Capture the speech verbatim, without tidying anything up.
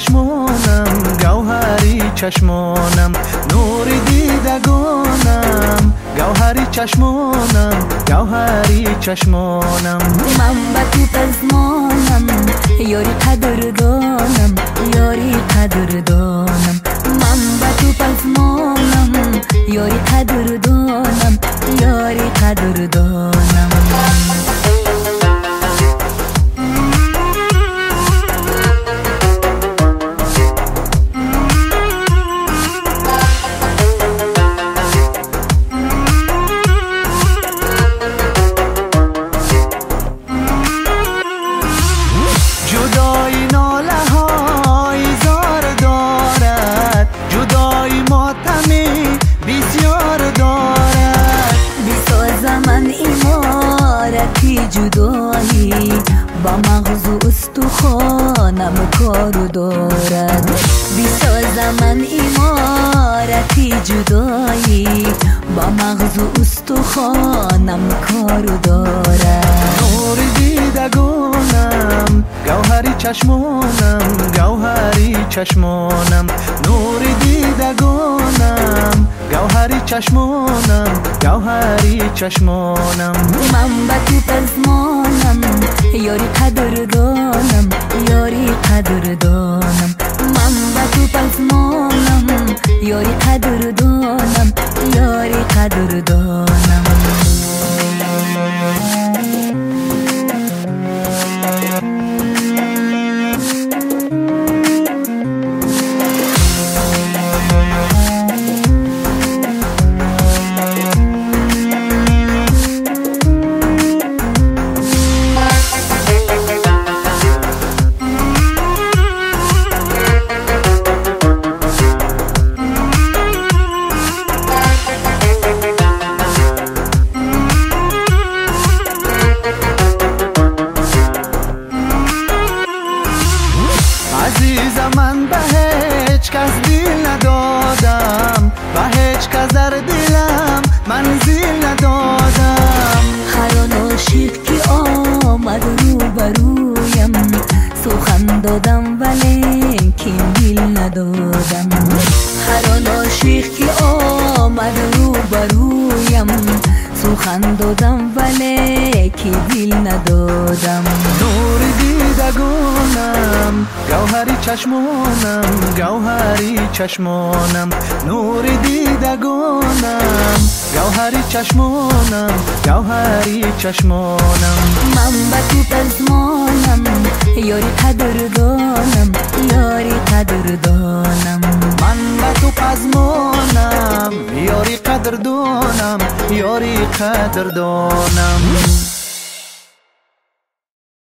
چشمانم گوهری چشمانم نور دیدگانم گوهری چشمانم گوهری چشمانم من با تو پزمانم یاری قدردانم یاری قدردانم من با تو پزمانم یاری قدردانم یاری قدردانم جدایی ناله های زار دارد جدایی ماتمی بسیار دارد بسازم من امارتی جدایی با مغز و استخوانم کارو دارد بسازم من امارتی جدایی با مغز و استخوانم کارو دارد نور دیدگانم گوهری چشمانم گوهری چشمانم نور دیدگانم گوهری چشمانم گوهری چشمانم من با تو پزمانم یاری قدردانم یاری قدردانم من با تو پزمانم یاری قدردانم یاری قدردانم عزیزم من به هیچ کس دل ندادم به هیچ کس در دلم منزل ندادم هر آن عاشق که آمد رو برویم سخن دادم ولیکن دل ندادم هر آن عاشق که آمد رو برویم سخن دادم ولیکن دل ندادم نور دیدگانم گوهری چشمانم گوهری چشمانم نور دیدگانم گوهری چشمانم گوهری چشمانم من با تو پزمانم یاری قدردانم یاری قدردانم من با تو پزمانم یاری قدردانم یاری قدردانم